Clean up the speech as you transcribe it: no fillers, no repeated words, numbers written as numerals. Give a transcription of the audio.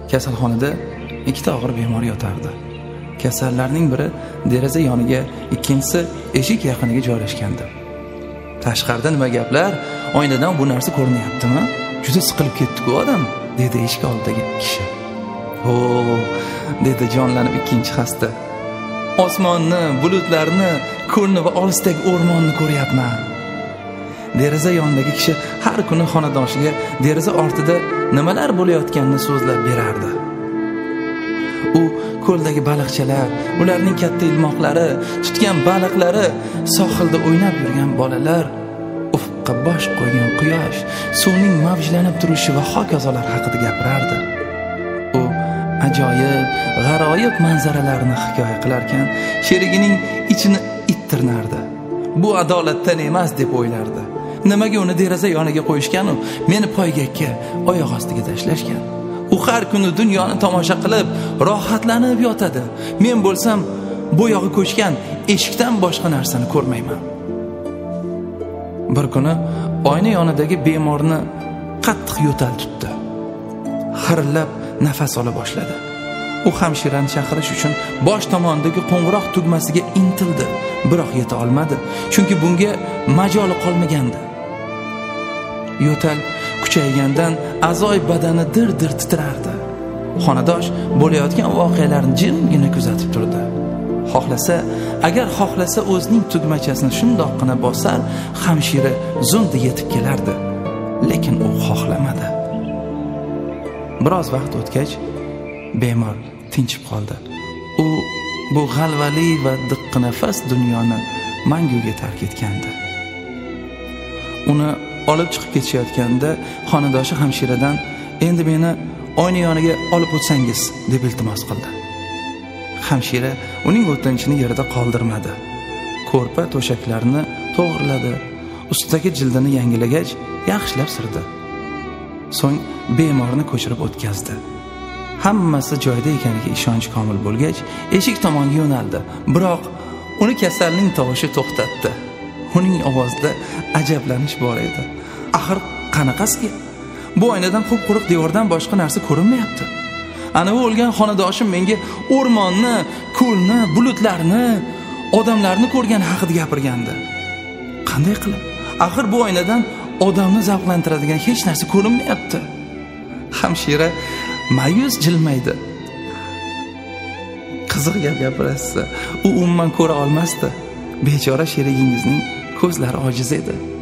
Kasalxonada ikkita og'ir bemor yotardi. Kasallarning biri deraza yoniga, ikkinchisi eshik yaqiniga joylashgandi. Tashqarida nima gaplar? Oynadan bu narsa ko'rinyaptimi? Juda siqilib ketdi-ku odam, dedi eshik oldidagi kishi. "O", dedi jonlanib ikkinchi xasta. "Osmonni, bulutlarni, ko'lni va olisdagi o'rmonni ko'ryapman." Deraza yonidagi kishi har kuni xonadoshiga deraza ortida nimalar bo'layotganini so'zlab berardi. U ko'ldagi baliqchalar, ularning katta ilmoqlari, tutgan baliqlari, sohilda o'ynab yurgan bolalar, ufqqa bosh qo'ygan quyosh, suvning mavjlanib turishi va hokazolar haqida gapirardi. U ajoyib, g'aroyib manzaralarni hikoya qilarkan, sherigining ichini ittirnardi. Bu adolatdan emas deb o'ylardi. Nimaga uni deraza yoniga qo'yishgan-u, meni poygakka, oyoq ostiga tashlashgan? U har kuni dunyoni tomosha qilib, rohatlanib yotadi. Men bo'lsam, bo'yog'i ko'chgan eshikdan boshqa narsani ko'rmayman. Bir kuni oyna yonidagi bemorni qattiq yo'tal tutdi. Xirillab nafas ola boshladi. U hamshirani chaqirish uchun bosh tomondagi qo'ng'iroq tugmasiga intildi, biroq yeta olmadi, chunki bunga majoli qolmagandi. Yo'tal kuchaygandan a'zoy badani dir-dir titrardi. Xonadosh bo'layotgan voqealarni jimgina kuzatib turdi. Agar xohlasa o'zining tugmachasini shundoqqina bosar, hamshira zunda yetib kelardi. Lekin u xohlamadi. Biroz vaqt o'tgach, bemor tinchib qoldi. U bu g'alvali va diqqinafas dunyoni manguga tark etgandi. Uni olib chiqib ketishayotganda xonadoshi hamshiradan "Endi meni oyna yoniga olib o'tsangiz" deb iltimos qildi. Hamshira uning o'tinchini yerda qoldirmadi. Ko'rpa to'shaklarni to'g'riladi, ustidagi jildini yangilagach, yaxshilab sirdi. So'ng bemorni ko'chirib o'tkazdi. Hammasi joyida ekaniga ishonch komil bo'lgach, eshik tomonga yo'naldi. Biroq uni kasalning tovushi to'xtatdi. Uning ovozida ajablanish bor edi. Axir qanaqasiga? Bu oynadan quruq devordan boshqa narsa ko'rinmayapti. Ana u o'lgan xonadoshim menga o'rmonni, ko'lni, bulutlarni, odamlarni ko'rgan haqida gapirgandi. Qanday qilib? Axir bu oynadan odamni zavqlantiradigan hech narsa ko'rinmayapti. Hamshira ma'yus jilmaydi. Qiziq gap gapirasiz. U umuman ko'ra olmasdi. Bechora sherigingizning ko'zlari ojiz edi.